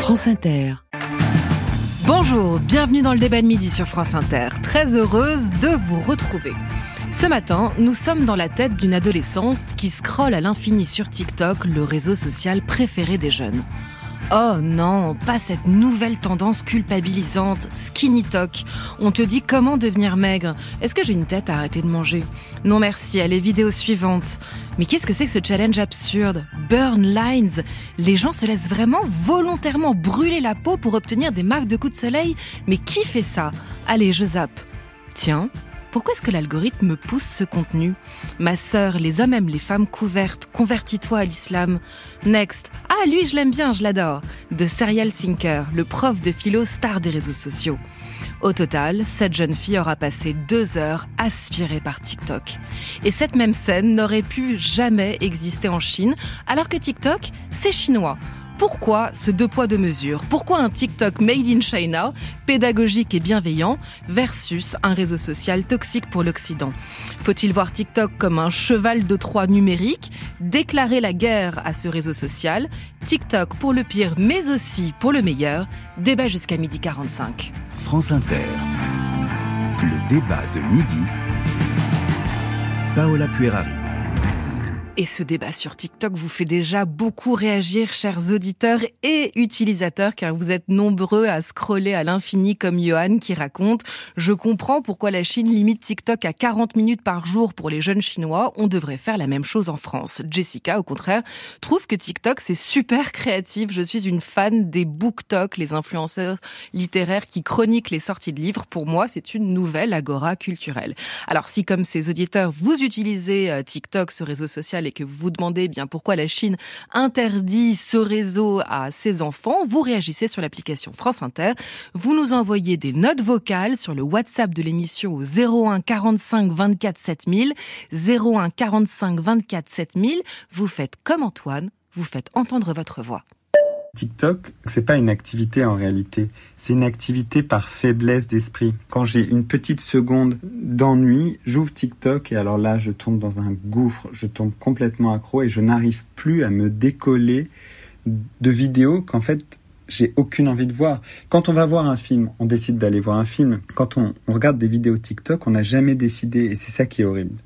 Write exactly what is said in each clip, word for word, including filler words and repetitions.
France Inter. Bonjour, bienvenue dans le débat de midi sur France Inter. Très heureuse de vous retrouver. Ce matin, nous sommes dans la tête d'une adolescente qui scrolle à l'infini sur TikTok, le réseau social préféré des jeunes. Oh non, pas cette nouvelle tendance culpabilisante, Skinny Talk. On te dit comment devenir maigre. Est-ce que j'ai une tête à arrêter de manger ? Non merci, allez, vidéo suivante. Mais qu'est-ce que c'est que ce challenge absurde ? Burn lines. Les gens se laissent vraiment volontairement brûler la peau pour obtenir des marques de coups de soleil ? Mais qui fait ça ? Allez, je zappe. Tiens, pourquoi est-ce que l'algorithme me pousse ce contenu ? Ma sœur, les hommes aiment les femmes couvertes, convertis-toi à l'islam. Next. Ah, lui, je l'aime bien, je l'adore. De Serial Thinker, le prof de philo star des réseaux sociaux. Au total, cette jeune fille aura passé deux heures aspirée par TikTok. Et cette même scène n'aurait pu jamais exister en Chine, alors que TikTok, c'est chinois. Pourquoi ce deux poids deux mesures ? Pourquoi un TikTok made in China, pédagogique et bienveillant, versus un réseau social toxique pour l'Occident ? Faut-il voir TikTok comme un cheval de Troie numérique ? Déclarer la guerre à ce réseau social ? TikTok pour le pire, mais aussi pour le meilleur ? Débat jusqu'à midi quarante-cinq. France Inter. Le débat de midi. Paola Puerari. Et ce débat sur TikTok vous fait déjà beaucoup réagir, chers auditeurs et utilisateurs, car vous êtes nombreux à scroller à l'infini comme Johan qui raconte « Je comprends pourquoi la Chine limite TikTok à quarante minutes par jour pour les jeunes Chinois. On devrait faire la même chose en France. » Jessica, au contraire, trouve que TikTok, c'est super créatif. Je suis une fan des BookTok, les influenceurs littéraires qui chroniquent les sorties de livres. Pour moi, c'est une nouvelle agora culturelle. Alors, si comme ces auditeurs, vous utilisez TikTok, ce réseau social, et que vous vous demandez eh bien pourquoi la Chine interdit ce réseau à ses enfants, vous réagissez sur l'application France Inter. Vous nous envoyez des notes vocales sur le WhatsApp de l'émission au zéro un quarante-cinq vingt-quatre sept mille, zéro un quarante-cinq vingt-quatre sept mille. Vous faites comme Antoine, vous faites entendre votre voix. TikTok, c'est pas une activité en réalité, c'est une activité par faiblesse d'esprit. Quand j'ai une petite seconde d'ennui, j'ouvre TikTok et alors là, je tombe dans un gouffre, je tombe complètement accro et je n'arrive plus à me décoller de vidéos qu'en fait, j'ai aucune envie de voir. Quand on va voir un film, on décide d'aller voir un film. Quand on, on regarde des vidéos TikTok, on n'a jamais décidé et c'est ça qui est horrible.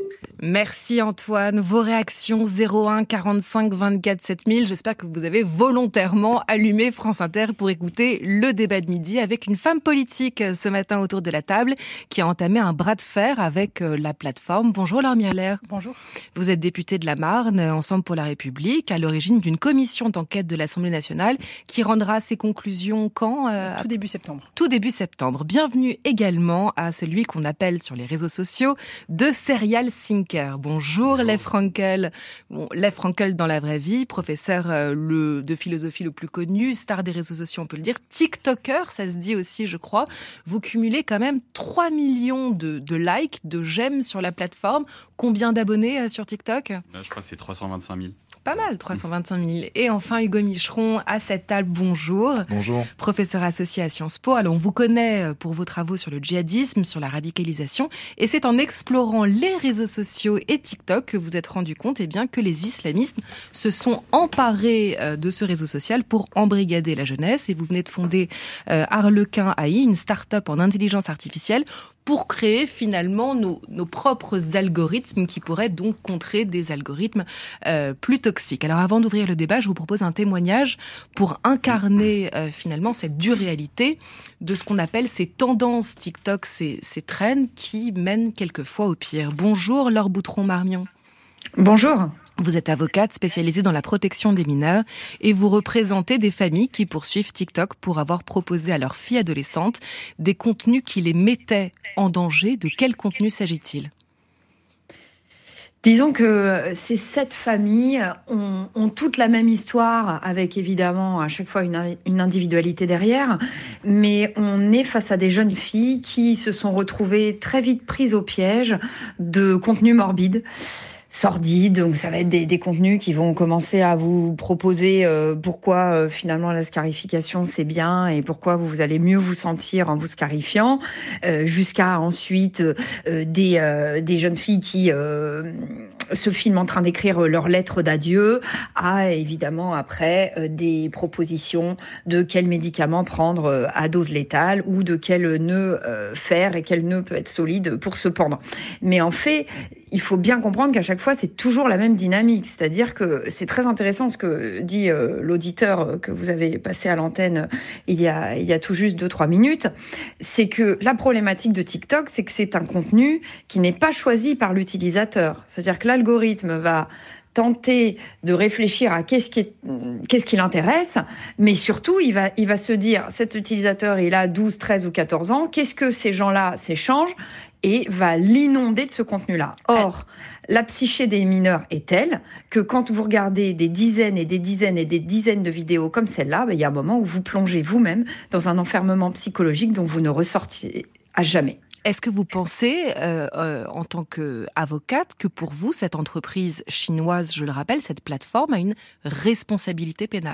Merci Antoine. Vos réactions zéro un quarante-cinq vingt-quatre sept mille. J'espère que vous avez volontairement allumé France Inter pour écouter le débat de midi avec une femme politique ce matin autour de la table qui a entamé un bras de fer avec la plateforme. Bonjour Laure Mierler. Bonjour. Vous êtes députée de la Marne, Ensemble pour la République, à l'origine d'une commission d'enquête de l'Assemblée nationale qui rendra ses conclusions quand euh, Tout début septembre. Tout début septembre. Bienvenue également à celui qu'on appelle sur les réseaux sociaux de Serial Thinker. Bonjour, Bonjour. Lev Frankel. Bon, Lev Frankel dans la vraie vie, professeur euh, le, de philosophie le plus connu, star des réseaux sociaux, on peut le dire, TikToker, ça se dit aussi, je crois. Vous cumulez quand même trois millions de, de likes, de j'aime sur la plateforme. Combien d'abonnés euh, sur TikTok ? Là, je crois que c'est trois cent vingt-cinq mille. Pas mal, trois cent vingt-cinq mille. Et enfin, Hugo Micheron, à cette table, bonjour. Bonjour. Professeur associé à Sciences Po. Alors, on vous connaît pour vos travaux sur le djihadisme, sur la radicalisation. Et c'est en explorant les réseaux sociaux et TikTok que vous êtes rendu compte eh bien, que les islamistes se sont emparés de ce réseau social pour embrigader la jeunesse. Et vous venez de fonder euh, Harlequin A I, une start-up en intelligence artificielle, pour créer finalement nos, nos propres algorithmes qui pourraient donc contrer des algorithmes euh, plus toxiques. Alors avant d'ouvrir le débat, je vous propose un témoignage pour incarner euh, finalement cette dure réalité de ce qu'on appelle ces tendances TikTok, ces, ces trends qui mènent quelquefois au pire. Bonjour Laure Boutron-Marmion. Bonjour. Vous êtes avocate spécialisée dans la protection des mineurs et vous représentez des familles qui poursuivent TikTok pour avoir proposé à leurs filles adolescentes des contenus qui les mettaient en danger. De quel contenu s'agit-il ? Disons que ces sept familles ont, ont toutes la même histoire, avec évidemment à chaque fois une, une individualité derrière, mais on est face à des jeunes filles qui se sont retrouvées très vite prises au piège de contenus morbides. sordides, donc ça va être des, des contenus qui vont commencer à vous proposer euh, pourquoi euh, finalement la scarification c'est bien et pourquoi vous, vous allez mieux vous sentir en vous scarifiant, euh, jusqu'à ensuite euh, des, euh, des jeunes filles qui euh, se filment en train d'écrire leur lettre d'adieu, à évidemment après euh, des propositions de quel médicament prendre euh, à dose létale ou de quel nœud euh, faire et quel nœud peut être solide pour se pendre. Mais en fait, il faut bien comprendre qu'à chaque fois, c'est toujours la même dynamique. C'est-à-dire que c'est très intéressant ce que dit euh, l'auditeur que vous avez passé à l'antenne il y a, il y a tout juste deux trois minutes. C'est que la problématique de TikTok, c'est que c'est un contenu qui n'est pas choisi par l'utilisateur. C'est-à-dire que l'algorithme va tenter de réfléchir à qu'est-ce qui, est, qu'est-ce qui l'intéresse, mais surtout, il va, il va se dire, cet utilisateur, il a douze, treize ou quatorze ans, qu'est-ce que ces gens-là s'échangent et va l'inonder de ce contenu-là. Or, la psyché des mineurs est telle que quand vous regardez des dizaines et des dizaines et des dizaines de vidéos comme celle-là, ben, il y a un moment où vous plongez vous-même dans un enfermement psychologique dont vous ne ressortiez à jamais. Est-ce que vous pensez, euh, euh, en tant qu'avocate, que pour vous, cette entreprise chinoise, je le rappelle, cette plateforme a une responsabilité pénale ?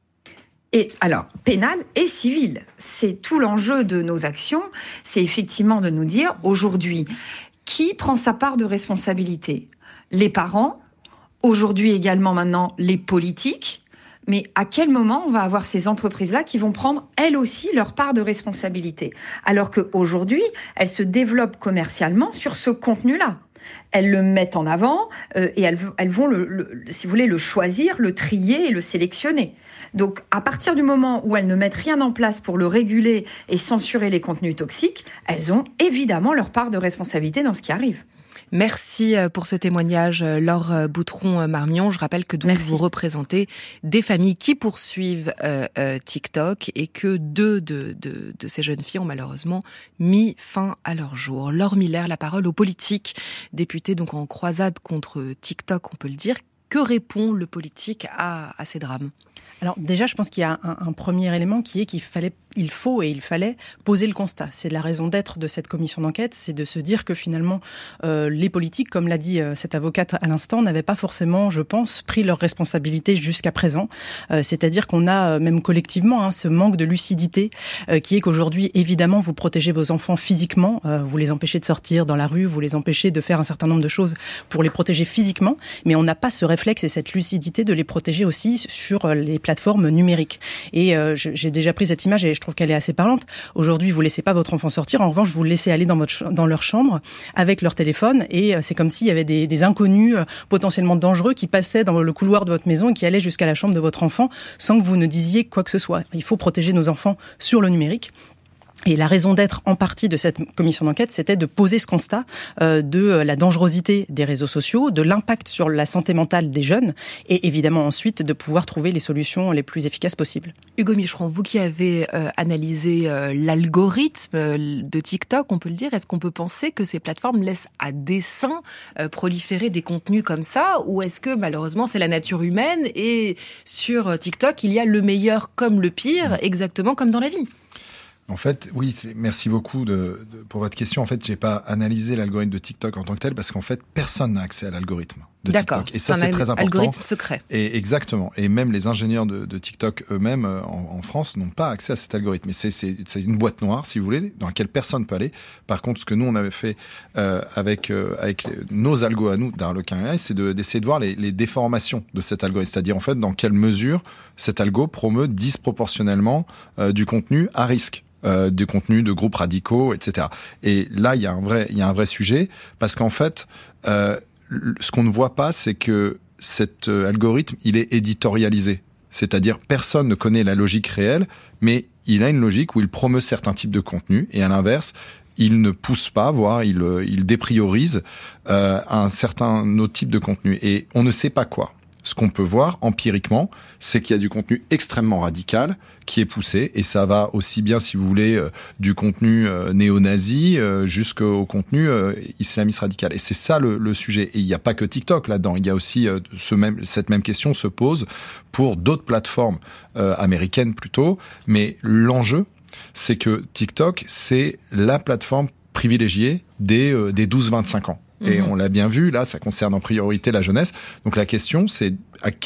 Et alors, pénale et civile. C'est tout l'enjeu de nos actions. C'est effectivement de nous dire, aujourd'hui, qui prend sa part de responsabilité ? Les parents, aujourd'hui également maintenant les politiques. Mais à quel moment on va avoir ces entreprises-là qui vont prendre, elles aussi, leur part de responsabilité ? Alors qu'aujourd'hui, elles se développent commercialement sur ce contenu-là. Elles le mettent en avant euh, et elles, elles vont, le, le, si vous voulez, le choisir, le trier et le sélectionner. Donc, à partir du moment où elles ne mettent rien en place pour le réguler et censurer les contenus toxiques, elles ont évidemment leur part de responsabilité dans ce qui arrive. Merci pour ce témoignage, Laure Boutron-Marmion. Je rappelle que donc Merci. Vous représentez des familles qui poursuivent euh, euh, TikTok et que deux de, de, de ces jeunes filles ont malheureusement mis fin à leur jour. Laure Miller, la parole aux politiques, députée donc en croisade contre TikTok, on peut le dire. Que répond le politique à, à ces drames ? Alors déjà, je pense qu'il y a un, un premier élément qui est qu'il fallait, il faut et il fallait poser le constat. C'est la raison d'être de cette commission d'enquête, c'est de se dire que finalement, euh, les politiques, comme l'a dit euh, cette avocate à l'instant, n'avaient pas forcément, je pense, pris leurs responsabilités jusqu'à présent. Euh, c'est-à-dire qu'on a, euh, même collectivement, hein, ce manque de lucidité euh, qui est qu'aujourd'hui, évidemment, vous protégez vos enfants physiquement, euh, vous les empêchez de sortir dans la rue, vous les empêchez de faire un certain nombre de choses pour les protéger physiquement, mais on n'a pas ce réflexe et cette lucidité de les protéger aussi sur les plateformes numériques. Et euh, j'ai déjà pris cette image et je trouve qu'elle est assez parlante. Aujourd'hui, vous laissez pas votre enfant sortir. En revanche, vous le laissez aller dans, votre, dans leur chambre avec leur téléphone et euh, c'est comme s'il y avait des, des inconnus euh, potentiellement dangereux qui passaient dans le couloir de votre maison et qui allaient jusqu'à la chambre de votre enfant sans que vous ne disiez quoi que ce soit. Il faut protéger nos enfants sur le numérique. Et la raison d'être en partie de cette commission d'enquête, c'était de poser ce constat euh, de la dangerosité des réseaux sociaux, de l'impact sur la santé mentale des jeunes et évidemment ensuite de pouvoir trouver les solutions les plus efficaces possibles. Hugo Micheron, vous qui avez euh, analysé euh, l'algorithme de TikTok, on peut le dire, est-ce qu'on peut penser que ces plateformes laissent à dessein euh, proliférer des contenus comme ça ou est-ce que malheureusement c'est la nature humaine et sur TikTok il y a le meilleur comme le pire, exactement comme dans la vie ? En fait, oui, c'est, merci beaucoup de, de, pour votre question. En fait, j'ai pas analysé l'algorithme de TikTok en tant que tel parce qu'en fait, personne n'a accès à l'algorithme de D'accord. TikTok. Et ça, c'est, c'est un très important. Algorithme secret. Et exactement. Et même les ingénieurs de, de TikTok eux-mêmes en, en France n'ont pas accès à cet algorithme. Mais c'est, c'est, c'est une boîte noire, si vous voulez, dans laquelle personne peut aller. Par contre, ce que nous on avait fait euh, avec euh, avec nos algos à nous d'Harlequin A I, c'est de, d'essayer de voir les, les déformations de cet algorithme. C'est-à-dire en fait dans quelle mesure cet algo promeut disproportionnellement euh, du contenu à risque. Euh, des contenus de groupes radicaux, et cetera. Et là, il y a un vrai, il y a un vrai sujet parce qu'en fait, euh, ce qu'on ne voit pas, c'est que cet euh, algorithme, il est éditorialisé. C'est-à-dire, personne ne connaît la logique réelle, mais il a une logique où il promeut certains types de contenus et à l'inverse, il ne pousse pas, voire il, il dépriorise euh, un certain autre type de contenu. Et on ne sait pas quoi. Ce qu'on peut voir empiriquement, c'est qu'il y a du contenu extrêmement radical qui est poussé, et ça va aussi bien, si vous voulez, euh, du contenu euh, néo-nazi euh, jusqu'au contenu euh, islamiste radical. Et c'est ça le, le sujet. Et il n'y a pas que TikTok là-dedans. Il y a aussi euh, ce même, cette même question se pose pour d'autres plateformes euh, américaines plutôt. Mais l'enjeu, c'est que TikTok, c'est la plateforme privilégiée des, euh, des douze vingt-cinq ans. Et mmh. on l'a bien vu, là, ça concerne en priorité la jeunesse. Donc la question, c'est à quel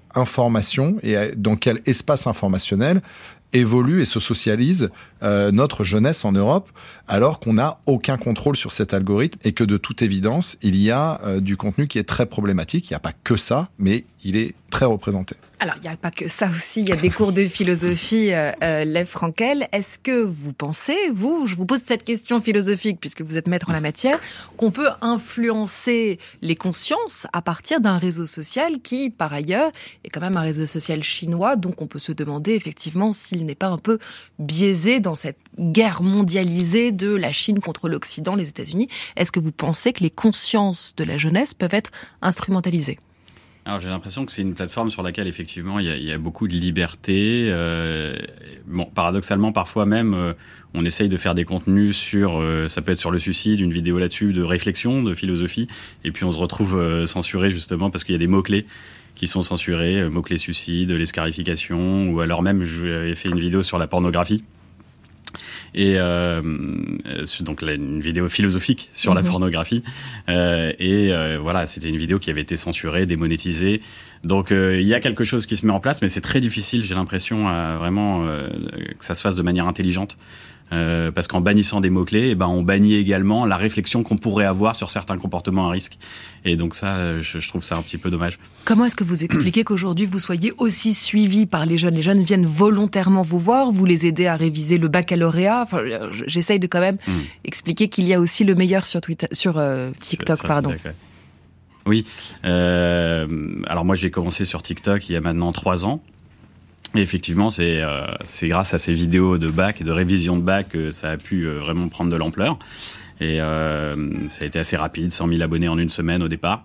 information et dans quel espace informationnel évolue et se socialise euh, notre jeunesse en Europe, alors qu'on n'a aucun contrôle sur cet algorithme et que de toute évidence, il y a euh, du contenu qui est très problématique. Il n'y a pas que ça, mais il est très représenté. Alors, il n'y a pas que ça aussi, il y a des cours de philosophie, euh, euh, Lev Frankel. Est-ce que vous pensez, vous, je vous pose cette question philosophique, puisque vous êtes maître en la matière, qu'on peut influencer les consciences à partir d'un réseau social qui, par ailleurs, est quand même un réseau social chinois, donc on peut se demander effectivement s'il n'est pas un peu biaisé dans cette guerre mondialisée de la Chine contre l'Occident, les États-Unis. Est-ce que vous pensez que les consciences de la jeunesse peuvent être instrumentalisées ? Alors j'ai l'impression que c'est une plateforme sur laquelle effectivement il y a, il y a beaucoup de liberté. Euh, bon, paradoxalement, parfois même, euh, on essaye de faire des contenus sur, euh, ça peut être sur le suicide, une vidéo là-dessus de réflexion, de philosophie, et puis on se retrouve euh, censuré justement parce qu'il y a des mots-clés qui sont censurés, euh, mots-clés suicide, les scarifications, ou alors même j'avais fait une vidéo sur la pornographie. Et euh, donc là, une vidéo philosophique sur mmh. la pornographie euh, et euh, voilà, c'était une vidéo qui avait été censurée, démonétisée. Donc euh, il y a quelque chose qui se met en place, mais c'est très difficile, j'ai l'impression, à vraiment euh, que ça se fasse de manière intelligente. Euh, parce qu'en bannissant des mots-clés, eh ben, on bannit également la réflexion qu'on pourrait avoir sur certains comportements à risque. Et donc ça, je, je trouve ça un petit peu dommage. Comment est-ce que vous expliquez qu'aujourd'hui, vous soyez aussi suivi par les jeunes ? Les jeunes viennent volontairement vous voir, vous les aidez à réviser le baccalauréat. Enfin, j'essaye de quand même mmh. expliquer qu'il y a aussi le meilleur sur, Twitter, sur euh, TikTok. Ça, ça, pardon. Oui. Euh, alors moi, j'ai commencé sur TikTok il y a maintenant trois ans. Et effectivement, c'est euh, c'est grâce à ces vidéos de bac et de révision de bac que ça a pu euh, vraiment prendre de l'ampleur. Et euh, ça a été assez rapide, cent mille abonnés en une semaine au départ.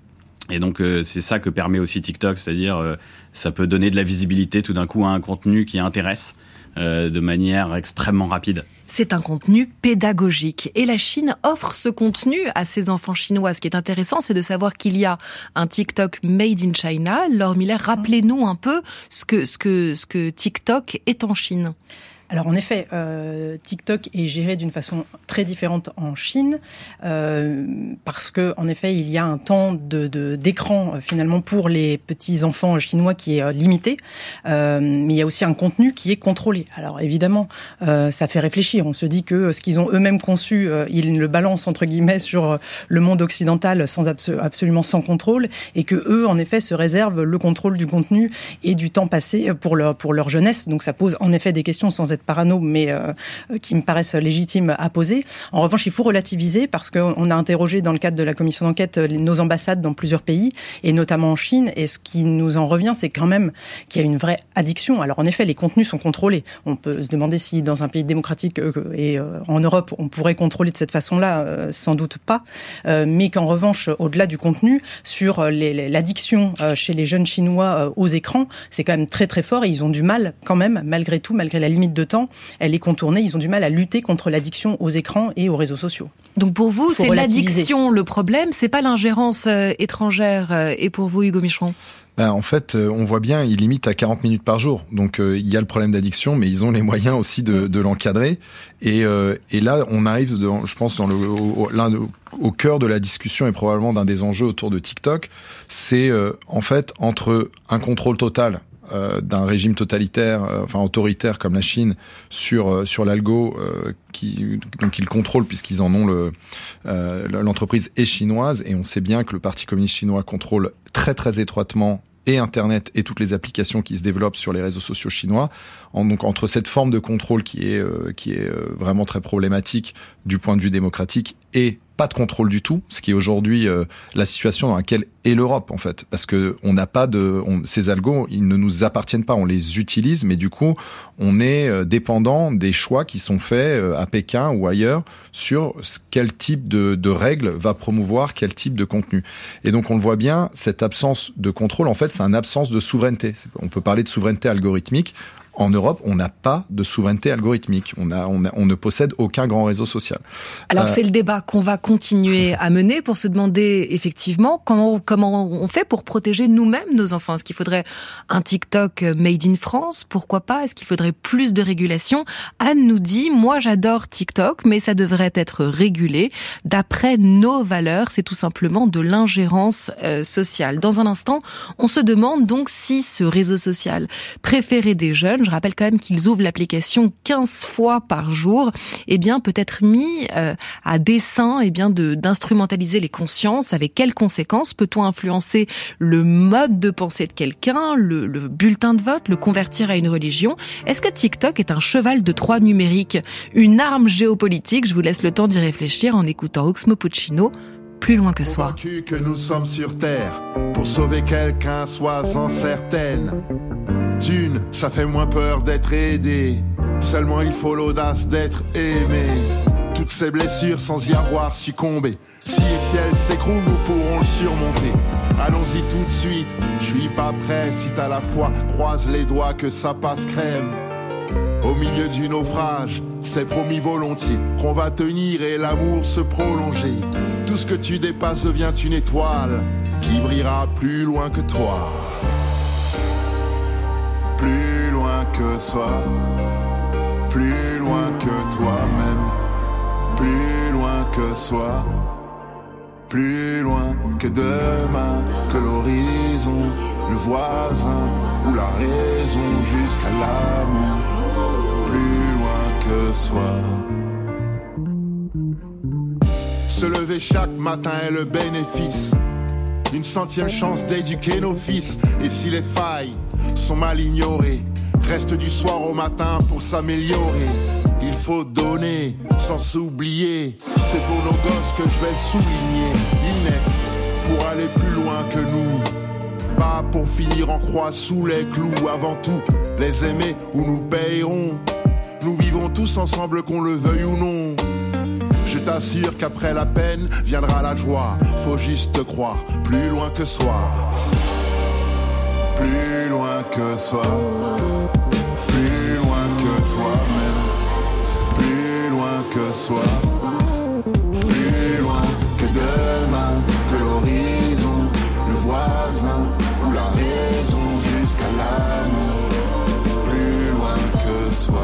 Et donc, euh, c'est ça que permet aussi TikTok, c'est-à-dire euh, ça peut donner de la visibilité tout d'un coup à un contenu qui intéresse euh, de manière extrêmement rapide. C'est un contenu pédagogique. Et la Chine offre ce contenu à ses enfants chinois. Ce qui est intéressant, c'est de savoir qu'il y a un TikTok made in China. Laure Miller, rappelez-nous un peu ce que, ce que, ce que TikTok est en Chine. Alors en effet, euh, TikTok est géré d'une façon très différente en Chine euh, parce que en effet il y a un temps de, de d'écran euh, finalement pour les petits enfants chinois qui est euh, limité, euh, mais il y a aussi un contenu qui est contrôlé. Alors évidemment, euh, ça fait réfléchir. On se dit que ce qu'ils ont eux-mêmes conçu, euh, ils le balancent entre guillemets sur le monde occidental sans abso- absolument sans contrôle, et que eux en effet se réservent le contrôle du contenu et du temps passé pour leur pour leur jeunesse. Donc ça pose en effet des questions sans être parano, mais euh, qui me paraissent légitimes à poser. En revanche, il faut relativiser parce qu'on a interrogé dans le cadre de la commission d'enquête nos ambassades dans plusieurs pays, et notamment en Chine, et ce qui nous en revient, c'est quand même qu'il y a une vraie addiction. Alors en effet, les contenus sont contrôlés. On peut se demander si dans un pays démocratique euh, et euh, en Europe, on pourrait contrôler de cette façon-là, euh, sans doute pas, euh, mais qu'en revanche, au-delà du contenu, sur les, les, l'addiction euh, chez les jeunes Chinois euh, aux écrans, c'est quand même très très fort, et ils ont du mal quand même, malgré tout, malgré la limite de temps, elle est contournée. Ils ont du mal à lutter contre l'addiction aux écrans et aux réseaux sociaux. Donc pour vous, c'est l'addiction le problème, c'est pas l'ingérence euh, étrangère. Euh, et pour vous, Hugo Micheron ? Ben, en fait, euh, on voit bien, ils limitent à quarante minutes par jour. Donc, euh, il y a le problème d'addiction, mais ils ont les moyens aussi de, de l'encadrer. Et, euh, et là, on arrive, dans, je pense, dans le, au, l'un de, au cœur de la discussion et probablement d'un des enjeux autour de TikTok. C'est euh, en fait entre un contrôle total Euh, d'un régime totalitaire, euh, enfin autoritaire comme la Chine sur euh, sur l'algo euh, qui donc ils contrôlent puisqu'ils en ont le euh, l'entreprise est chinoise, et on sait bien que le Parti communiste chinois contrôle très très étroitement et Internet et toutes les applications qui se développent sur les réseaux sociaux chinois. En, donc entre cette forme de contrôle qui est euh, qui est euh, vraiment très problématique du point de vue démocratique et pas de contrôle du tout, ce qui est aujourd'hui euh, la situation dans laquelle est l'Europe en fait, parce que on n'a pas de on, ces algos, ils ne nous appartiennent pas, on les utilise, mais du coup on est euh, dépendant des choix qui sont faits euh, à Pékin ou ailleurs sur quel type de, de règles va promouvoir quel type de contenu. Et donc on le voit bien, cette absence de contrôle en fait, c'est une absence de souveraineté. On peut parler de souveraineté algorithmique. En Europe, on n'a pas de souveraineté algorithmique. On, a, on, a, on ne possède aucun grand réseau social. Alors, euh... c'est le débat qu'on va continuer à mener pour se demander, effectivement, comment, comment on fait pour protéger nous-mêmes nos enfants. Est-ce qu'il faudrait un TikTok made in France? Pourquoi pas? Est-ce qu'il faudrait plus de régulation? Anne nous dit, moi, j'adore TikTok, mais ça devrait être régulé d'après nos valeurs. C'est tout simplement de l'ingérence euh, sociale. Dans un instant, on se demande donc si ce réseau social préféré des jeunes, je rappelle quand même qu'ils ouvrent l'application quinze fois par jour, eh bien peut être mis euh, à dessein eh bien de d'instrumentaliser les consciences. Avec quelles conséquences? Peut-on influencer le mode de pensée de quelqu'un, le, le bulletin de vote, le convertir à une religion? Est-ce que TikTok est un cheval de Troie numérique, une arme géopolitique? Je vous laisse le temps d'y réfléchir en écoutant Oxmo Puccino. Plus loin que soi. Convaincu que nous sommes sur Terre, pour sauver quelqu'un, sois-en certaine. D'une, ça fait moins peur d'être aidé, seulement il faut l'audace d'être aimé. Toutes ces blessures sans y avoir succombé, si le ciel s'écroule, nous pourrons le surmonter. Allons-y tout de suite, je suis pas prêt, si t'as la foi, croise les doigts que ça passe crème. Au milieu du naufrage, c'est promis volontiers qu'on va tenir et l'amour se prolonger. Tout ce que tu dépasses devient une étoile qui brillera plus loin que toi. Plus loin que soi, plus loin que toi-même, plus loin que soi, plus loin que demain, que l'horizon, le voisin ou la raison jusqu'à l'amour. Plus loin que soi. Se lever chaque matin est le bénéfice, une centième chance d'éduquer nos fils. Et si les failles sont mal ignorées, reste du soir au matin pour s'améliorer. Il faut donner sans s'oublier, c'est pour nos gosses que je vais le souligner. Ils naissent pour aller plus loin que nous, pas pour finir en croix sous les clous. Avant tout, les aimer ou nous payerons. Nous vivons tous ensemble qu'on le veuille ou non. Je t'assure qu'après la peine viendra la joie. Faut juste croire, plus loin que soi. Plus loin que soi. Plus loin que toi-même. Plus loin que soi. Plus loin que demain, que l'horizon, le voisin ou la raison jusqu'à l'amour. Plus loin que soi.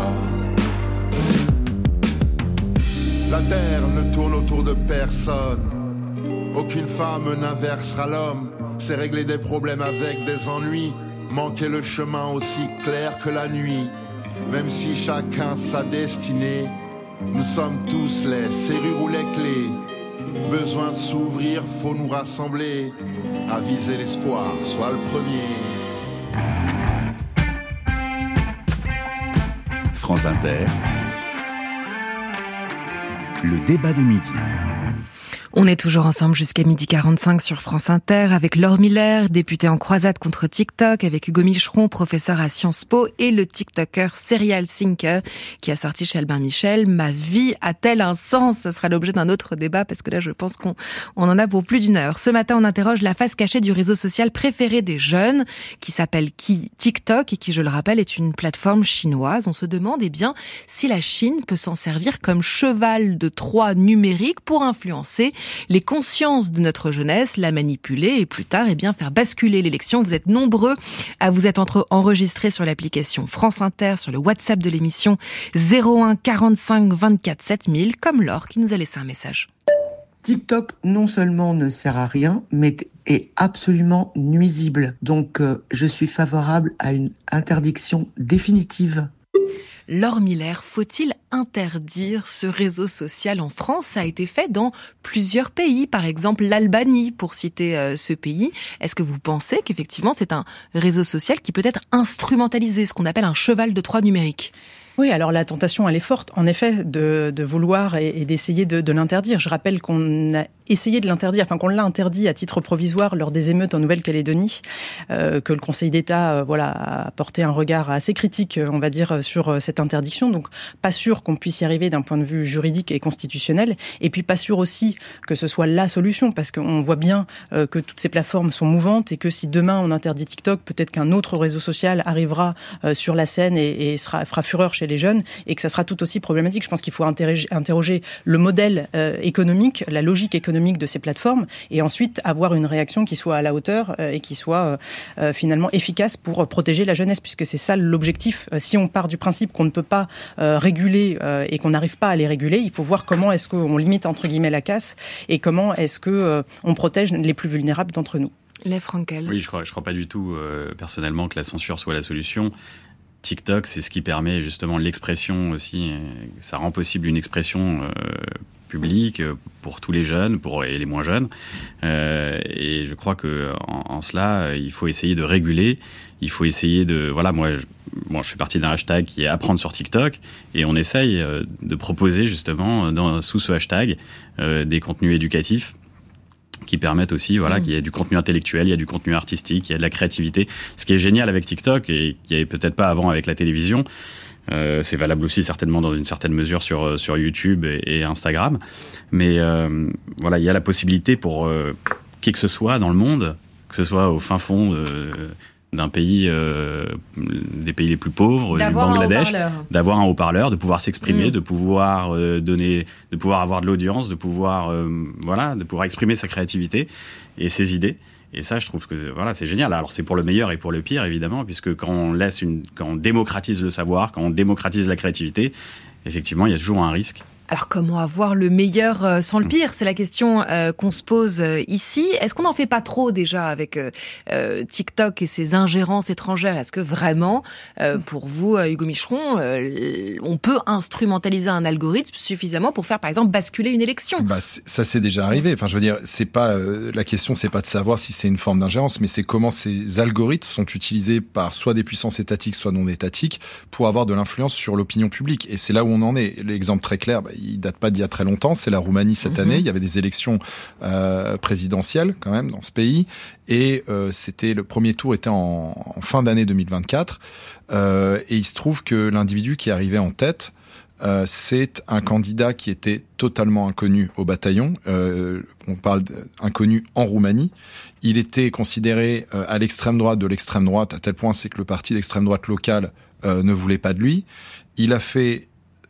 La terre ne tourne autour de personne. Aucune femme n'inversera l'homme. C'est régler des problèmes avec des ennuis. Manquer le chemin aussi clair que la nuit. Même si chacun sa destinée, nous sommes tous les serrures ou les clés. Besoin de s'ouvrir, faut nous rassembler. À viser l'espoir, sois le premier. France Inter. Le débat de midi. On est toujours ensemble jusqu'à midi quarante-cinq sur France Inter avec Laure Miller, députée en croisade contre TikTok, avec Hugo Micheron, professeur à Sciences Po, et le TikToker Serial Thinker qui a sorti chez Albin Michel. Ma vie a-t-elle un sens? Ce sera l'objet d'un autre débat parce que là je pense qu'on on en a pour plus d'une heure. Ce matin on interroge la face cachée du réseau social préféré des jeunes qui s'appelle qui TikTok et qui, je le rappelle, est une plateforme chinoise. On se demande eh bien si la Chine peut s'en servir comme cheval de Troie numérique pour influencer les consciences de notre jeunesse, la manipuler et plus tard, eh bien, faire basculer l'élection. Vous êtes nombreux à vous être entre enregistrés sur l'application France Inter, sur le WhatsApp de l'émission zéro un quarante-cinq vingt-quatre sept mille, comme Laure qui nous a laissé un message. TikTok non seulement ne sert à rien, mais est absolument nuisible. Donc, euh, je suis favorable à une interdiction définitive. Laure Miller, faut-il interdire ce réseau social en France? Ça a été fait dans plusieurs pays, par exemple l'Albanie, pour citer euh, ce pays. Est-ce que vous pensez qu'effectivement c'est un réseau social qui peut être instrumentalisé, ce qu'on appelle un cheval de Troie numérique? Oui, alors la tentation, elle est forte, en effet, de, de vouloir et, et d'essayer de, de l'interdire. Je rappelle qu'on a essayé de l'interdire, enfin qu'on l'a interdit à titre provisoire lors des émeutes en Nouvelle-Calédonie, euh, que le Conseil d'État euh, voilà, a porté un regard assez critique, on va dire, sur euh, cette interdiction. Donc pas sûr qu'on puisse y arriver d'un point de vue juridique et constitutionnel, et puis pas sûr aussi que ce soit la solution, parce qu'on voit bien euh, que toutes ces plateformes sont mouvantes et que si demain on interdit TikTok, peut-être qu'un autre réseau social arrivera euh, sur la scène et, et sera, fera fureur chez les jeunes, et que ça sera tout aussi problématique. Je pense qu'il faut interroger, interroger le modèle euh, économique, la logique économique de ces plateformes, et ensuite avoir une réaction qui soit à la hauteur euh, et qui soit euh, finalement efficace pour protéger la jeunesse, puisque c'est ça l'objectif. Euh, si on part du principe qu'on ne peut pas euh, réguler euh, et qu'on n'arrive pas à les réguler, il faut voir comment est-ce qu'on limite entre guillemets la casse et comment est-ce que euh, on protège les plus vulnérables d'entre nous. Les Frankel. Oui, je crois, je crois pas du tout euh, personnellement que la censure soit la solution. TikTok, c'est ce qui permet justement l'expression aussi. Ça rend possible une expression euh, publique pour tous les jeunes, pour et les moins jeunes. Euh, et je crois que en, en cela, il faut essayer de réguler. Il faut essayer de voilà, moi, je, bon, je fais partie d'un hashtag qui est apprendre sur TikTok, et on essaye euh, de proposer justement dans, sous ce hashtag euh, des contenus éducatifs qui permettent aussi, voilà, mmh. qu'il y ait du contenu intellectuel, il y a du contenu artistique, il y a de la créativité. Ce qui est génial avec TikTok et qui n'est peut-être pas avant avec la télévision, euh, c'est valable aussi certainement dans une certaine mesure sur sur YouTube et, et Instagram. Mais euh, voilà, il y a la possibilité pour euh, qui que ce soit dans le monde, que ce soit au fin fond euh, d'un pays, euh, des pays les plus pauvres, d'avoir du Bangladesh, un d'avoir un haut-parleur, de pouvoir s'exprimer, mmh. de pouvoir euh, donner, de pouvoir avoir de l'audience, de pouvoir, euh, voilà, de pouvoir exprimer sa créativité et ses idées. Et ça, je trouve que voilà, c'est génial. Alors c'est pour le meilleur et pour le pire, évidemment, puisque quand on laisse une, quand on démocratise le savoir, quand on démocratise la créativité, effectivement, il y a toujours un risque. Alors comment avoir le meilleur euh, sans le pire ? C'est la question euh, qu'on se pose euh, ici. Est-ce qu'on n'en fait pas trop déjà avec euh, euh, TikTok et ses ingérences étrangères ? Est-ce que vraiment, euh, pour vous, euh, Hugo Micheron, euh, on peut instrumentaliser un algorithme suffisamment pour faire, par exemple, basculer une élection ? Bah, ça c'est déjà arrivé. Enfin, je veux dire, c'est pas euh, la question, c'est pas de savoir si c'est une forme d'ingérence, mais c'est comment ces algorithmes sont utilisés par soit des puissances étatiques, soit non étatiques, pour avoir de l'influence sur l'opinion publique. Et c'est là où on en est. L'exemple très clair, bah, il date pas d'il y a très longtemps, c'est la Roumanie cette mmh. année. Il y avait des élections euh, présidentielles quand même dans ce pays, et euh, c'était le premier tour était en, en fin d'année deux mille vingt-quatre, euh, et il se trouve que l'individu qui arrivait en tête, euh, c'est un candidat qui était totalement inconnu au bataillon. Euh, on parle d'inconnu en Roumanie. Il était considéré euh, à l'extrême droite de l'extrême droite, à tel point c'est que le parti d'extrême droite local euh, ne voulait pas de lui. Il a fait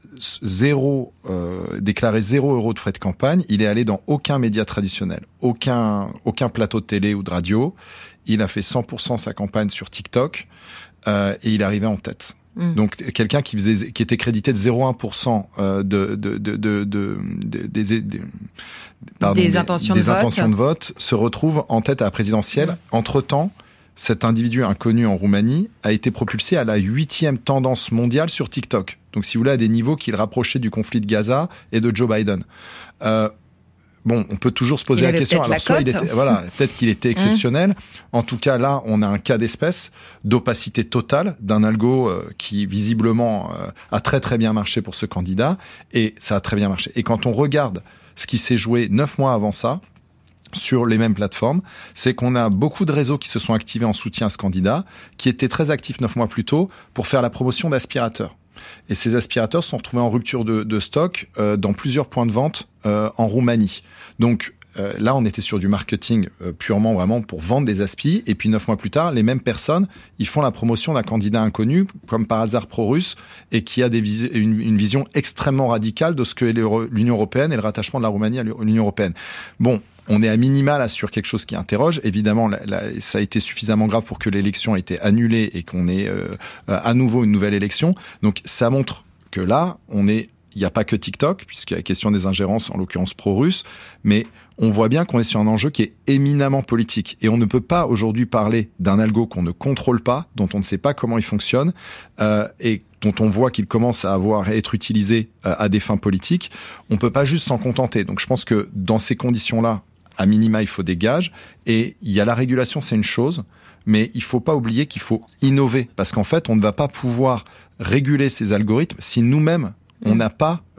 zéro, euh, déclaré zéro euro de frais de campagne. Il est allé dans aucun média traditionnel, aucun, aucun plateau de télé ou de radio. Il a fait cent pour cent sa campagne sur TikTok, euh, et il est arrivé en tête. Mmh. Donc quelqu'un qui faisait, qui était crédité de zéro virgule un pour cent de, de, de, de, de, de, de des, des, pardon, des intentions, des, de, des vote. intentions de vote se retrouve en tête à la présidentielle. Mmh. Entre-temps, cet individu inconnu en Roumanie a été propulsé à la huitième tendance mondiale sur TikTok. Donc, si vous voulez, à des niveaux qui le rapprochaient du conflit de Gaza et de Joe Biden. Euh, bon, on peut toujours se poser il la question. Alors, la soit il était, voilà, peut-être qu'il était exceptionnel. Mmh. En tout cas, là, on a un cas d'espèce d'opacité totale d'un algo euh, qui, visiblement, euh, a très très bien marché pour ce candidat. Et ça a très bien marché. Et quand on regarde ce qui s'est joué neuf mois avant ça, sur les mêmes plateformes, c'est qu'on a beaucoup de réseaux qui se sont activés en soutien à ce candidat, qui étaient très actifs neuf mois plus tôt pour faire la promotion d'aspirateurs. Et ces aspirateurs sont retrouvés en rupture de, de stock euh, dans plusieurs points de vente euh, en Roumanie. Donc euh, là, on était sur du marketing euh, purement vraiment pour vendre des aspi. Et puis neuf mois plus tard, les mêmes personnes, ils font la promotion d'un candidat inconnu, comme par hasard pro-russe, et qui a des vis- une, une vision extrêmement radicale de ce que est l'Union européenne et le rattachement de la Roumanie à l'Union européenne. Bon. On est à minima là sur quelque chose qui interroge. Évidemment, la, la, ça a été suffisamment grave pour que l'élection ait été annulée et qu'on ait euh, à nouveau une nouvelle élection. Donc ça montre que là, on est, il n'y a pas que TikTok, puisqu'il y a la question des ingérences, en l'occurrence pro-russes, mais on voit bien qu'on est sur un enjeu qui est éminemment politique. Et on ne peut pas aujourd'hui parler d'un algo qu'on ne contrôle pas, dont on ne sait pas comment il fonctionne, euh, et dont on voit qu'il commence à avoir à être utilisé euh, à des fins politiques. On ne peut pas juste s'en contenter. Donc je pense que dans ces conditions-là, à minima, il faut des gages. Et il y a la régulation, c'est une chose, mais il ne faut pas oublier qu'il faut innover. Parce qu'en fait, on ne va pas pouvoir réguler ces algorithmes si nous-mêmes, on n'a pas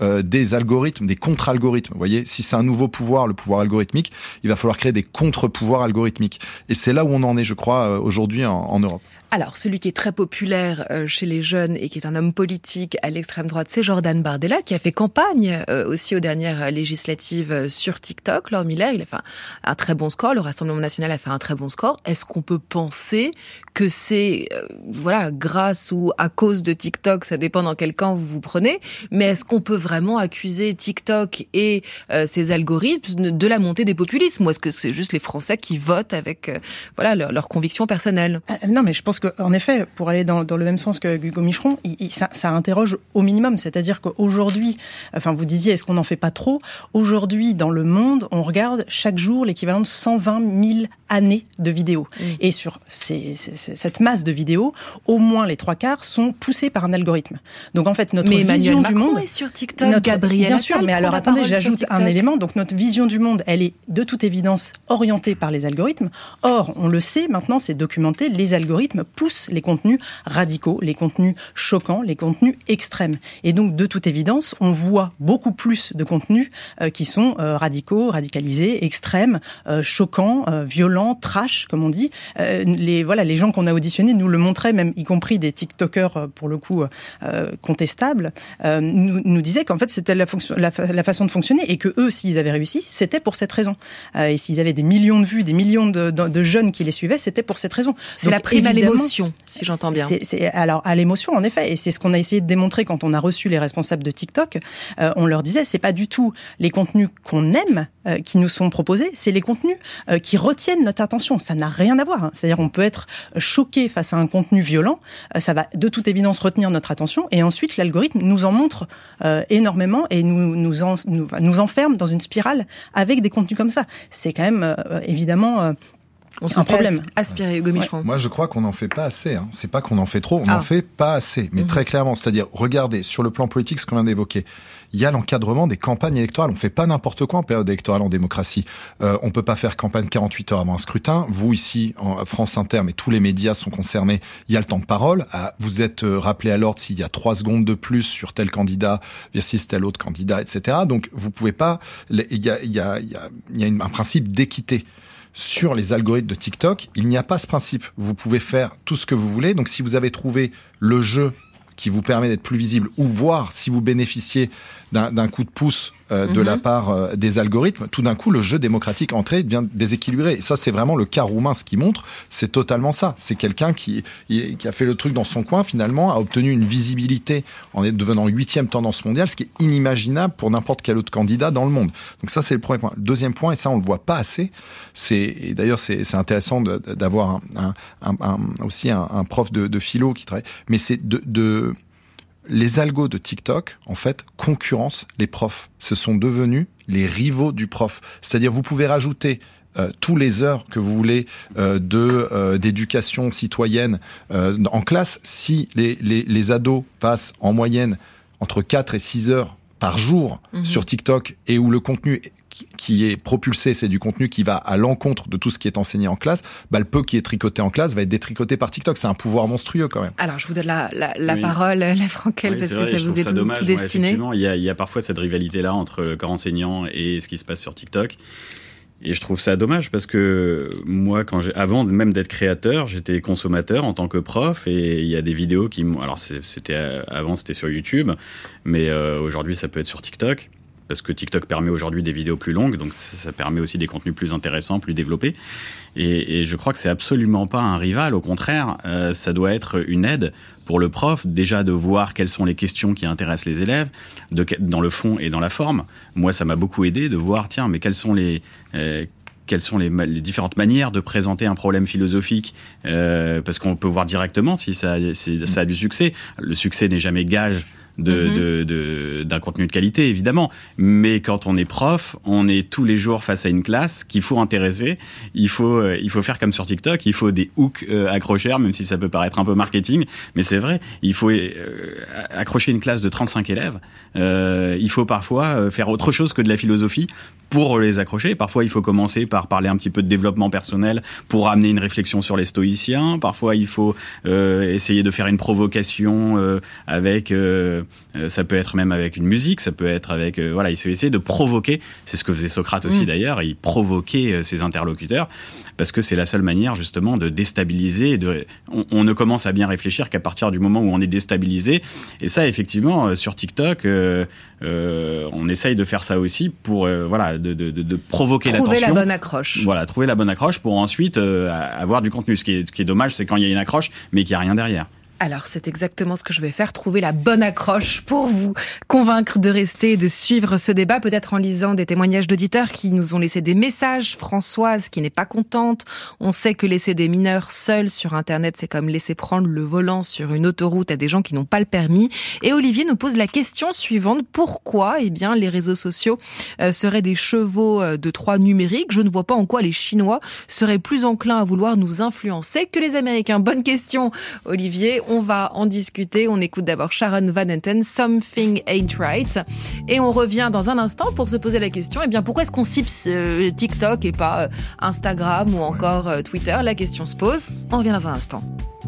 euh, des algorithmes, des contre-algorithmes. Vous voyez, si c'est un nouveau pouvoir, le pouvoir algorithmique, il va falloir créer des contre-pouvoirs algorithmiques. Et c'est là où on en est, je crois, euh, aujourd'hui en, en Europe. Alors, celui qui est très populaire euh, chez les jeunes et qui est un homme politique à l'extrême droite, c'est Jordan Bardella, qui a fait campagne euh, aussi aux dernières législatives euh, sur TikTok. Laure Miller, il a fait un, un très bon score. Le Rassemblement national a fait un très bon score. Est-ce qu'on peut penser que c'est, euh, voilà, grâce ou à cause de TikTok, ça dépend dans quel camp vous vous prenez, mais est-ce qu'on peut vraiment accuser TikTok et euh, ses algorithmes de la montée des populismes, ou est-ce que c'est juste les Français qui votent avec euh, voilà leurs leur convictions personnelles? euh, Non, mais je pense qu'en effet, pour aller dans, dans le même sens que Hugo Micheron, il, il, ça, ça interroge au minimum. C'est-à-dire qu'aujourd'hui, enfin vous disiez, est-ce qu'on n'en fait pas trop? Aujourd'hui, dans le monde, on regarde chaque jour l'équivalent de cent vingt mille années de vidéos. Mmh. Et sur ces, ces, cette masse de vidéos, au moins les trois quarts sont poussés par un algorithme. Donc en fait, notre mais vision Emmanuel du Macron monde... est sur TikTok, notre, Gabriel Bien sûr, mais alors attendez, j'ajoute un élément. Donc notre vision du monde, elle est de toute évidence orientée par les algorithmes. Or, on le sait, maintenant c'est documenté, les algorithmes poussent les contenus radicaux, les contenus choquants, les contenus extrêmes. Et donc, de toute évidence, on voit beaucoup plus de contenus euh, qui sont euh, radicaux, radicalisés, extrêmes, euh, choquants, euh, violents, trash, comme on dit. Euh, les, voilà, les gens qu'on a auditionnés nous le montraient, même y compris des TikTokers, euh, pour le coup, euh, contestables, euh, nous, nous disaient qu'en fait, c'était la, fonction, la, la façon de fonctionner et que eux, s'ils avaient réussi, c'était pour cette raison. Euh, et s'ils avaient des millions de vues, des millions de, de, de jeunes qui les suivaient, c'était pour cette raison. C'est donc, la prime à l'émotion, si j'entends bien. C'est, c'est, alors, à l'émotion, en effet. Et c'est ce qu'on a essayé de démontrer quand on a reçu les responsables de TikTok. Euh, on leur disait, c'est pas du tout les contenus qu'on aime euh, qui nous sont proposés, c'est les contenus euh, qui retiennent notre attention. Ça n'a rien à voir. Hein. C'est-à-dire, on peut être choqué face à un contenu violent. Euh, ça va de toute évidence retenir notre attention. Et ensuite, l'algorithme nous en montre euh, énormément et nous, nous, en, nous, nous enferme dans une spirale avec des contenus comme ça. C'est quand même, euh, évidemment... Euh, On se un fait problème. Aspirer, Hugo Micheron. Ouais. Moi, je crois qu'on n'en fait pas assez. Hein. C'est pas qu'on en fait trop, on ah. en fait pas assez. Mais mmh. très clairement, c'est-à-dire, regardez, sur le plan politique, ce qu'on vient d'évoquer, il y a l'encadrement des campagnes électorales. On fait pas n'importe quoi en période électorale en démocratie. Euh, on peut pas faire campagne quarante-huit heures avant un scrutin. Vous, ici, en France Inter, mais tous les médias sont concernés. Il y a le temps de parole. Ah, vous êtes rappelé à l'ordre s'il y a trois secondes de plus sur tel candidat versus tel autre candidat, et cetera. Donc, vous pouvez pas... Il y a, il y a, il y a, il y a un principe d'équité. Sur les algorithmes de TikTok, il n'y a pas ce principe. Vous pouvez faire tout ce que vous voulez. Donc, si vous avez trouvé le jeu qui vous permet d'être plus visible, ou voir si vous bénéficiez d'un, d'un coup de pouce euh, mm-hmm. de la part euh, des algorithmes, tout d'un coup, le jeu démocratique entré devient déséquilibré. Et ça, c'est vraiment le cas roumain, ce qui montre, c'est totalement ça. C'est quelqu'un qui, qui a fait le truc dans son coin, finalement, a obtenu une visibilité en devenant huitième tendance mondiale, ce qui est inimaginable pour n'importe quel autre candidat dans le monde. Donc ça, c'est le premier point. Le deuxième point, et ça, on le voit pas assez, c'est, et d'ailleurs, c'est, c'est intéressant de, d'avoir un, un, un, un, aussi un, un prof de, de philo qui travaille, mais c'est de, de les algos de TikTok, en fait, concurrencent les profs. Ce sont devenus les rivaux du prof. C'est-à-dire, vous pouvez rajouter euh, tous les heures que vous voulez euh, de euh, d'éducation citoyenne euh, en classe. Si les, les, les ados passent en moyenne entre quatre et six heures par jour mmh. sur TikTok et où le contenu qui est propulsé, c'est du contenu qui va à l'encontre de tout ce qui est enseigné en classe, bah, le peu qui est tricoté en classe va être détricoté par TikTok. C'est un pouvoir monstrueux quand même. Alors, je vous donne la, la, la oui. parole, la Franquelle, oui, parce vrai, que ça vous est ça tout, dommage, tout destiné. Ouais, effectivement, il y, a, il y a parfois cette rivalité-là entre le corps enseignant et ce qui se passe sur TikTok. Et je trouve ça dommage parce que moi, quand j'ai, avant même d'être créateur, j'étais consommateur en tant que prof et il y a des vidéos qui m'ont... Alors, c'était, avant, c'était sur YouTube, mais euh, aujourd'hui, ça peut être sur TikTok. Parce que TikTok permet aujourd'hui des vidéos plus longues, donc ça permet aussi des contenus plus intéressants, plus développés. Et, et je crois que c'est absolument pas un rival, au contraire, euh, ça doit être une aide pour le prof, déjà de voir quelles sont les questions qui intéressent les élèves, de, dans le fond et dans la forme. Moi, ça m'a beaucoup aidé de voir, tiens, mais quelles sont les... Euh, quelles sont les, les différentes manières de présenter un problème philosophique, euh, parce qu'on peut voir directement si ça, si ça a du succès. Le succès n'est jamais gage de, mm-hmm. de, de, d'un contenu de qualité, évidemment. Mais quand on est prof, on est tous les jours face à une classe qu'il faut intéresser. Il faut, euh, il faut faire comme sur TikTok. Il faut des hooks euh, accrocheurs, même si ça peut paraître un peu marketing. Mais c'est vrai, il faut euh, accrocher une classe de trente-cinq élèves. Euh, il faut parfois euh, faire autre chose que de la philosophie pour les accrocher. Parfois, il faut commencer par parler un petit peu de développement personnel pour amener une réflexion sur les stoïciens. Parfois, il faut euh, essayer de faire une provocation euh, avec... Euh, euh, ça peut être même avec une musique, ça peut être avec euh, voilà, il essayer de provoquer. C'est ce que faisait Socrate aussi mmh. d'ailleurs. Il provoquait euh, ses interlocuteurs parce que c'est la seule manière justement de déstabiliser. De, on, on ne commence à bien réfléchir qu'à partir du moment où on est déstabilisé. Et ça, effectivement, euh, sur TikTok, euh, euh, on essaye de faire ça aussi pour euh, voilà, de, de, de, de provoquer trouver l'attention. Trouver la bonne accroche. Voilà, trouver la bonne accroche pour ensuite euh, avoir du contenu. Ce qui est, ce qui est dommage, c'est quand il y a une accroche, mais qu'il n'y a rien derrière. Alors, c'est exactement ce que je vais faire, trouver la bonne accroche pour vous convaincre de rester et de suivre ce débat, peut-être en lisant des témoignages d'auditeurs qui nous ont laissé des messages. Françoise, qui n'est pas contente. On sait que laisser des mineurs seuls sur Internet, c'est comme laisser prendre le volant sur une autoroute à des gens qui n'ont pas le permis. Et Olivier nous pose la question suivante. Pourquoi, eh bien, les réseaux sociaux euh, seraient des chevaux de Troie numériques? Je ne vois pas en quoi les Chinois seraient plus enclins à vouloir nous influencer que les Américains. Bonne question, Olivier. On va en discuter. On écoute d'abord Sharon Van Etten, Something Ain't Right. Et on revient dans un instant pour se poser la question, eh bien, pourquoi est-ce qu'on cible euh, TikTok et pas euh, Instagram ou encore euh, Twitter? La question se pose. On revient dans un instant.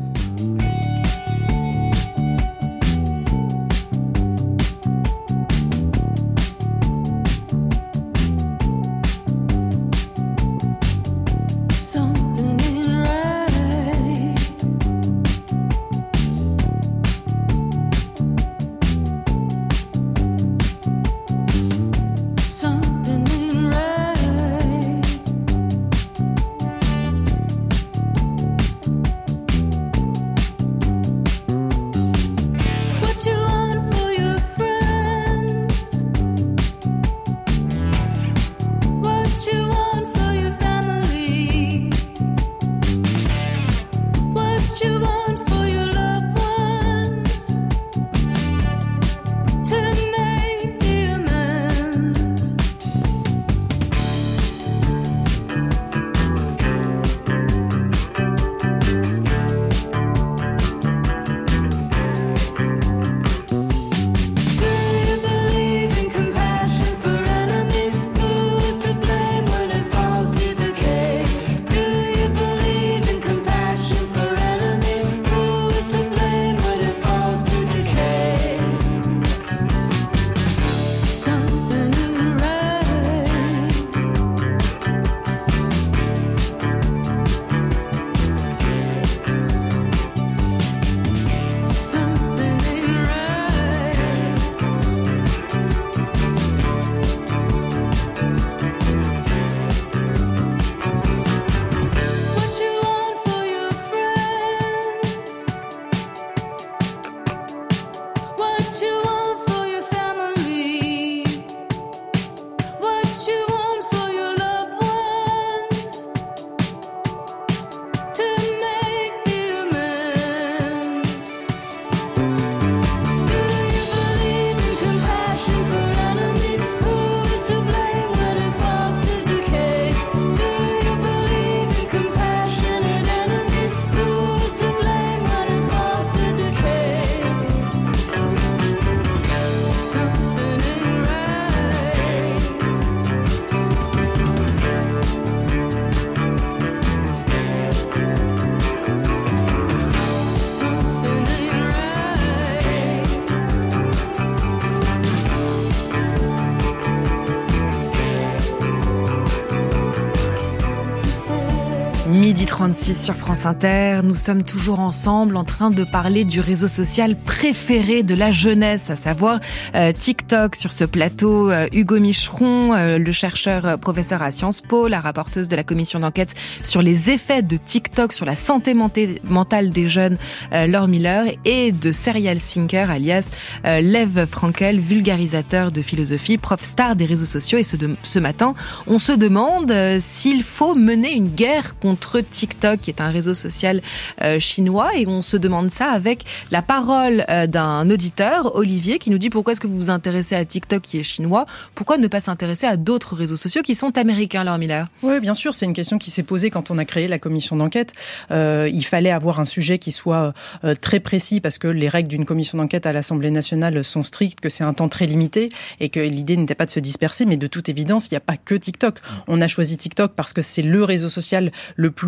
midi trente-six sur France Inter, nous sommes toujours ensemble en train de parler du réseau social préféré de la jeunesse, à savoir euh, TikTok. Sur ce plateau, euh, Hugo Micheron, euh, le chercheur euh, professeur à Sciences Po, la rapporteuse de la commission d'enquête sur les effets de TikTok sur la santé mentale des jeunes, euh, Laure Miller, et de Serial Thinker, alias euh, Lev Frankel, vulgarisateur de philosophie, prof star des réseaux sociaux. Et ce, de, ce matin, on se demande euh, s'il faut mener une guerre contre TikTok, qui est un réseau social euh, chinois, et on se demande ça avec la parole euh, d'un auditeur, Olivier, qui nous dit: pourquoi est-ce que vous vous intéressez à TikTok qui est chinois? Pourquoi ne pas s'intéresser à d'autres réseaux sociaux qui sont américains, Laure Miller? Oui, bien sûr, c'est une question qui s'est posée quand on a créé la commission d'enquête. Euh, il fallait avoir un sujet qui soit euh, très précis, parce que les règles d'une commission d'enquête à l'Assemblée nationale sont strictes, que c'est un temps très limité et que l'idée n'était pas de se disperser, mais de toute évidence, il n'y a pas que TikTok. On a choisi TikTok parce que c'est le réseau social le plus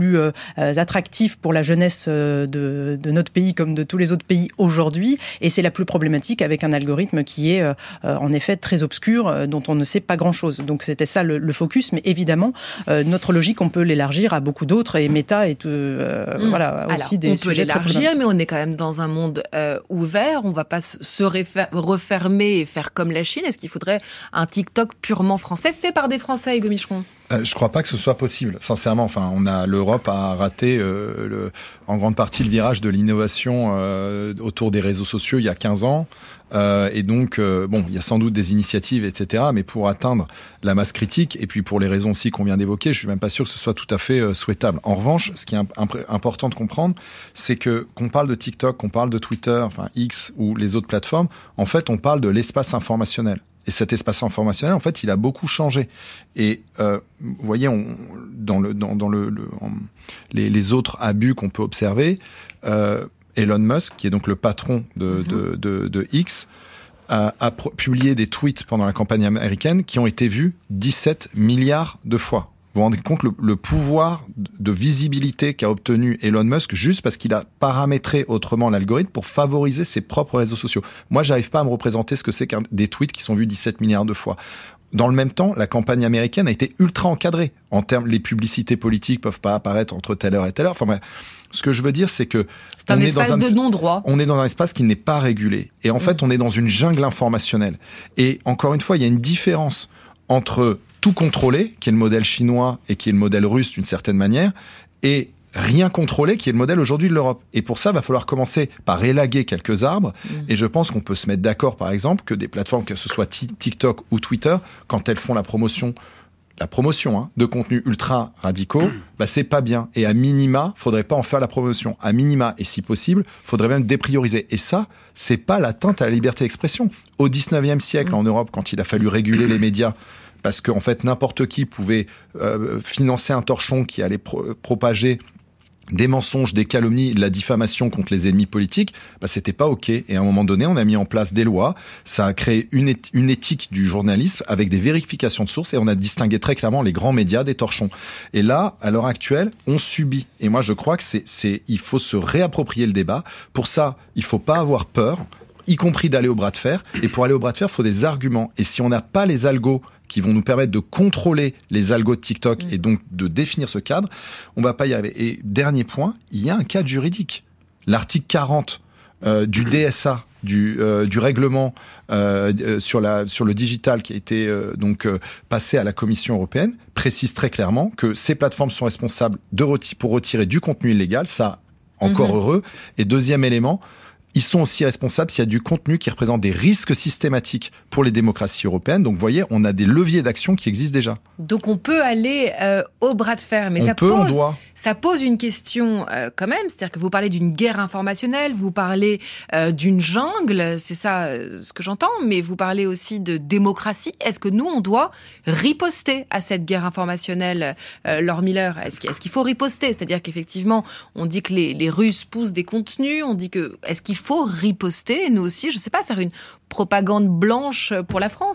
plus euh, attractif pour la jeunesse de, de notre pays comme de tous les autres pays aujourd'hui. Et c'est la plus problématique avec un algorithme qui est euh, en effet très obscur, euh, dont on ne sait pas grand-chose. Donc c'était ça le, le focus. Mais évidemment, euh, notre logique, on peut l'élargir à beaucoup d'autres. Et Meta est euh, mmh. voilà, Alors, aussi des on sujets peut très l'élargir, mais on est quand même dans un monde euh, ouvert. On ne va pas se réfer- refermer et faire comme la Chine. Est-ce qu'il faudrait un TikTok purement français, fait par des Français, Hugo Micheron ? Euh, je crois pas que ce soit possible, sincèrement. Enfin, on a l'Europe a raté euh, le, en grande partie le virage de l'innovation euh, autour des réseaux sociaux il y a quinze ans. Euh, et donc, euh, bon, il y a sans doute des initiatives, et cetera. Mais pour atteindre la masse critique, et puis pour les raisons aussi qu'on vient d'évoquer, je suis même pas sûr que ce soit tout à fait euh, souhaitable. En revanche, ce qui est imp- important de comprendre, c'est que qu'on parle de TikTok, qu'on parle de Twitter, enfin X ou les autres plateformes, en fait, on parle de l'espace informationnel. Et cet espace informationnel, en fait, il a beaucoup changé. Et euh, vous voyez, on, dans, le, dans, dans le, le en, les, les autres abus qu'on peut observer, euh, Elon Musk, qui est donc le patron de, mm-hmm. de, de, de X, a, a pro- publié des tweets pendant la campagne américaine qui ont été vus dix-sept milliards de fois. Vous vous rendez compte le, le pouvoir de visibilité qu'a obtenu Elon Musk juste parce qu'il a paramétré autrement l'algorithme pour favoriser ses propres réseaux sociaux. Moi, j'arrive pas à me représenter ce que c'est qu'un des tweets qui sont vus dix-sept milliards de fois. Dans le même temps, la campagne américaine a été ultra encadrée. En termes, les publicités politiques peuvent pas apparaître entre telle heure et telle heure. Enfin bref, ce que je veux dire, c'est que c'est un espace de non-droit. On est dans un espace qui n'est pas régulé. Et en mmh. fait, on est dans une jungle informationnelle. Et encore une fois, il y a une différence entre tout contrôler, qui est le modèle chinois et qui est le modèle russe d'une certaine manière, et rien contrôler, qui est le modèle aujourd'hui de l'Europe. Et pour ça, il va falloir commencer par élaguer quelques arbres. Mmh. Et je pense qu'on peut se mettre d'accord, par exemple, que des plateformes, que ce soit TikTok ou Twitter, quand elles font la promotion, la promotion hein, de contenus ultra radicaux, mmh. bah c'est pas bien. Et à minima, faudrait pas en faire la promotion. À minima, et si possible, faudrait même déprioriser. Et ça, c'est pas l'atteinte à la liberté d'expression. Au dix-neuvième siècle, mmh. en Europe, quand il a fallu réguler les médias, parce qu'en fait, n'importe qui pouvait euh, financer un torchon qui allait pro- propager des mensonges, des calomnies, de la diffamation contre les ennemis politiques, bah c'était pas OK. Et à un moment donné, on a mis en place des lois, ça a créé une, éth- une éthique du journalisme avec des vérifications de sources et on a distingué très clairement les grands médias des torchons. Et là, à l'heure actuelle, on subit. Et moi, je crois que c'est, c'est, il faut se réapproprier le débat. Pour ça, il faut pas avoir peur, y compris d'aller au bras de fer. Et pour aller au bras de fer, il faut des arguments. Et si on n'a pas les algos qui vont nous permettre de contrôler les algos de TikTok mmh. et donc de définir ce cadre, on va pas y arriver. Et dernier point, il y a un cadre juridique. L'article quarante euh, du D S A, du, euh, du règlement euh, sur, la, sur le digital qui a été euh, donc euh, passé à la Commission européenne, précise très clairement que ces plateformes sont responsables de reti- pour retirer du contenu illégal. Ça, encore mmh. heureux. Et deuxième élément, ils sont aussi responsables s'il y a du contenu qui représente des risques systématiques pour les démocraties européennes. Donc, vous voyez, on a des leviers d'action qui existent déjà. Donc, on peut aller euh, au bras de fer. Mais on ça, peut, pose, on doit. ça pose une question euh, quand même. C'est-à-dire que vous parlez d'une guerre informationnelle, vous parlez euh, d'une jungle, c'est ça euh, ce que j'entends, mais vous parlez aussi de démocratie. Est-ce que nous, on doit riposter à cette guerre informationnelle, euh, Laure Miller ? Est-ce qu'il, est-ce qu'il faut riposter ? C'est-à-dire qu'effectivement, on dit que les, les Russes poussent des contenus, on dit que... Est-ce qu'il faut riposter, nous aussi, je ne sais pas, faire une propagande blanche pour la France ?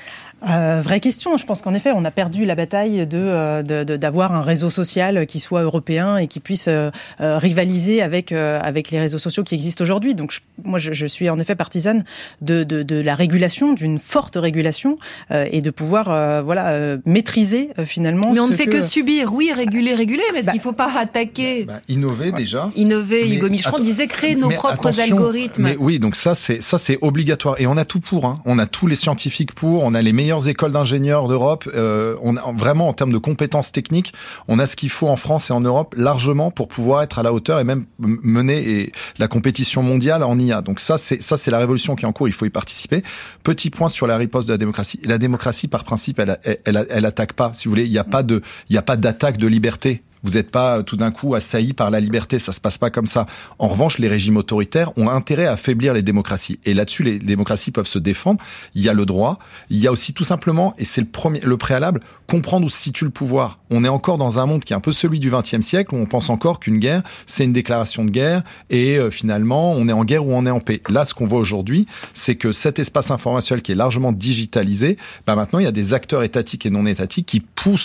Euh, vraie question. Je pense qu'en effet, on a perdu la bataille de, de, de d'avoir un réseau social qui soit européen et qui puisse euh, rivaliser avec euh, avec les réseaux sociaux qui existent aujourd'hui. Donc, je, moi, je, je suis en effet partisane de de, de la régulation, d'une forte régulation euh, et de pouvoir euh, voilà euh, maîtriser euh, finalement. Mais on ce ne fait que, que subir. Oui, réguler, réguler. Mais est-ce bah, qu'il ne faut pas attaquer bah, bah, Innover déjà. Innover. Mais, Hugo Micheron att- disait créer nos propres algorithmes. Mais oui, donc ça c'est ça c'est obligatoire et on a tout pour. Hein. On a tous les scientifiques pour. On a les meilleurs écoles d'ingénieurs d'Europe, euh, on a vraiment en termes de compétences techniques, on a ce qu'il faut en France et en Europe largement pour pouvoir être à la hauteur et même mener et la compétition mondiale en I A. Donc ça c'est ça c'est la révolution qui est en cours, il faut y participer. Petit point sur la riposte de la démocratie. La démocratie par principe, elle elle, elle, elle attaque pas, si vous voulez, il y a pas de il y a pas d'attaque de liberté. Vous n'êtes pas tout d'un coup assailli par la liberté, ça se passe pas comme ça. En revanche, les régimes autoritaires ont intérêt à affaiblir les démocraties. Et là-dessus, les démocraties peuvent se défendre. Il y a le droit. Il y a aussi tout simplement, et c'est le premier, le préalable, comprendre où se situe le pouvoir. On est encore dans un monde qui est un peu celui du vingtième siècle, où on pense encore qu'une guerre, c'est une déclaration de guerre, et euh, finalement, on est en guerre ou on est en paix. Là, ce qu'on voit aujourd'hui, c'est que cet espace informationnel qui est largement digitalisé, bah maintenant, il y a des acteurs étatiques et non étatiques qui poussent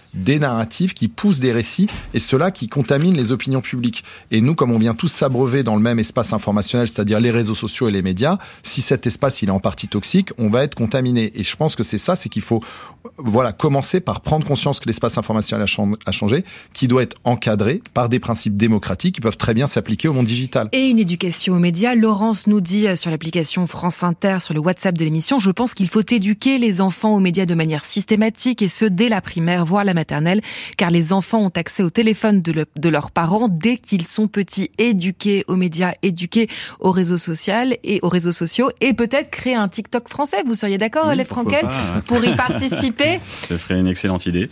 des narratifs, qui poussent des récits, et cela qui contamine les opinions publiques. Et nous, comme on vient tous s'abreuver dans le même espace informationnel, c'est-à-dire les réseaux sociaux et les médias, si cet espace il est en partie toxique, on va être contaminé. Et je pense que c'est ça, c'est qu'il faut voilà commencer par prendre conscience que l'espace informationnel a changé, qui doit être encadré par des principes démocratiques qui peuvent très bien s'appliquer au monde digital. Et une éducation aux médias. Laurence nous dit sur l'application France Inter, sur le WhatsApp de l'émission, je pense qu'il faut éduquer les enfants aux médias de manière systématique, et ce dès la primaire, voire la maternelle, car les enfants ont accès au téléphone de, le, de leurs parents dès qu'ils sont petits. Éduquer aux médias, éduquer aux réseaux sociaux et aux réseaux sociaux, et peut-être créer un TikTok français. Vous seriez d'accord, oui, Lev Frankel, pas, pour y participer? Ce serait une excellente idée.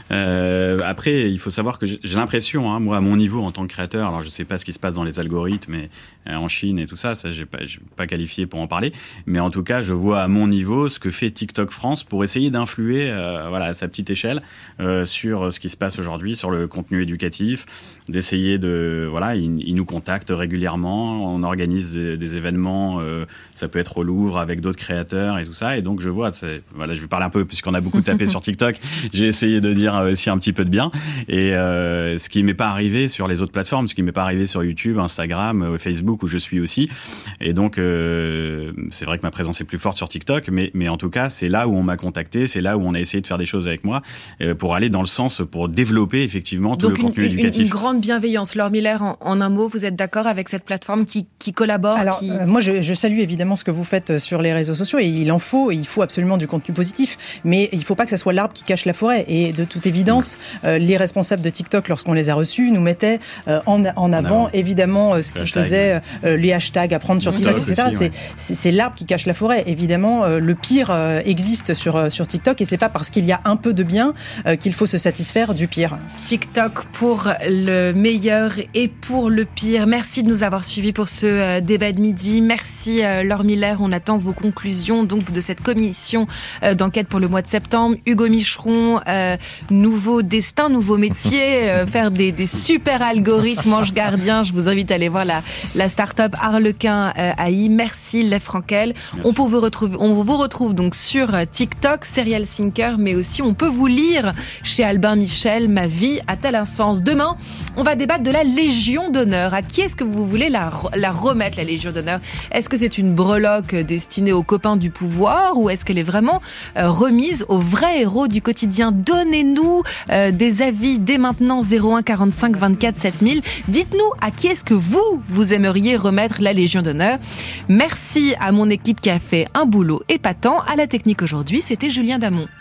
Euh, après, il faut savoir que j'ai l'impression, hein, moi, à mon niveau en tant que créateur, alors je sais pas ce qui se passe dans les algorithmes et, euh, en Chine et tout ça, ça j'ai pas, j'ai pas qualifié pour en parler, mais en tout cas, je vois à mon niveau ce que fait TikTok France pour essayer d'influer, euh, voilà, à sa petite échelle, euh, sur ce qui se passe aujourd'hui, sur le contenu éducatif, d'essayer de, voilà, ils, ils nous contactent régulièrement, on organise des, des événements, euh, ça peut être au Louvre avec d'autres créateurs et tout ça, et donc je vois, voilà, je vais parler un peu puisqu'on a beaucoup tapé sur TikTok, j'ai essayé de dire aussi un petit peu de bien, et euh, ce qui m'est pas arrivé sur les autres plateformes, ce qui m'est pas arrivé sur YouTube, Instagram, Facebook où je suis aussi, et donc euh, c'est vrai que ma présence est plus forte sur TikTok, mais, mais en tout cas c'est là où on m'a contacté, c'est là où on a essayé de faire des choses avec moi euh, pour aller dans le sens, pour développer effectivement tout donc le contenu une, éducatif. Une, une grande bienveillance. Laure Miller, en, en un mot, vous êtes d'accord avec cette plateforme qui, qui collabore? Alors, qui... euh, moi, je, je salue évidemment ce que vous faites sur les réseaux sociaux, et il en faut, et il faut absolument du contenu positif, mais il ne faut pas que ça soit l'arbre qui cache la forêt. Et de toute évidence, euh, les responsables de TikTok, lorsqu'on les a reçus, nous mettaient euh, en, en, avant, évidemment, euh, ce qu'ils faisaient, euh, les hashtags à prendre sur TikTok, et cetera. C'est, c'est, c'est l'arbre qui cache la forêt. Évidemment, euh, le pire euh, existe sur, euh, sur TikTok, et c'est pas parce qu'il y a un peu de bien euh, qu'il faut se satisfaire du pire. TikTok pour le meilleur et pour le pire. Merci de nous avoir suivis pour ce euh, débat de midi. Merci euh, Laure Miller. On attend vos conclusions donc de cette commission euh, d'enquête pour le mois de septembre. Hugo Micheron, euh, nouveau destin, nouveau métier, euh, faire des, des super algorithmes ange gardien. Je vous invite à aller voir la, la start-up Harlequin euh, A I. Merci Lev Frankel. On peut vous retrouver, on vous retrouve donc sur TikTok, Serial Thinker, mais aussi on peut vous lire chez Albin Michel, Ma vie a-t-elle un sens? Demain, on va débattre de la Légion d'honneur. À qui est-ce que vous voulez la, la remettre, la Légion d'honneur? Est-ce que c'est une breloque destinée aux copains du pouvoir, ou est-ce qu'elle est vraiment euh, remise aux vrais héros du quotidien? Donnez-nous euh, des avis dès maintenant, zéro un quarante-cinq vingt-quatre sept mille. Dites-nous à qui est-ce que vous, vous aimeriez remettre la Légion d'honneur. Merci à mon équipe qui a fait un boulot épatant. À la technique aujourd'hui, c'était Julien Damon.